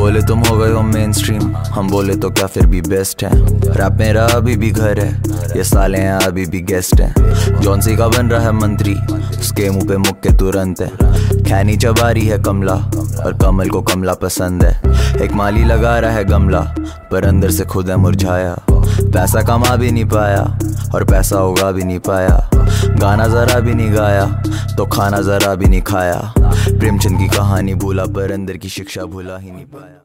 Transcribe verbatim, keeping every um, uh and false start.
बोले तुम हो गए हो मेन स्ट्रीम, हम बोले तो क्या फिर भी बेस्ट है। रैप मेरा अभी भी घर है, ये साले हैं अभी भी गेस्ट हैं। जॉनसी का बन रहा है मंत्री, उसके मुंह पे मुक्के तुरंत है। खैनी चबा रही है कमला और कमल को कमला पसंद है। एक माली लगा रहा है गमला पर अंदर से खुद है मुरझाया। पैसा कमा भी नहीं पाया और पैसा उगा भी नहीं पाया। गाना जरा भी नहीं गाया तो खाना जरा भी नहीं खाया। प्रेमचंद की कहानी भूला पर अंदर की शिक्षा भूला ही नहीं पाया।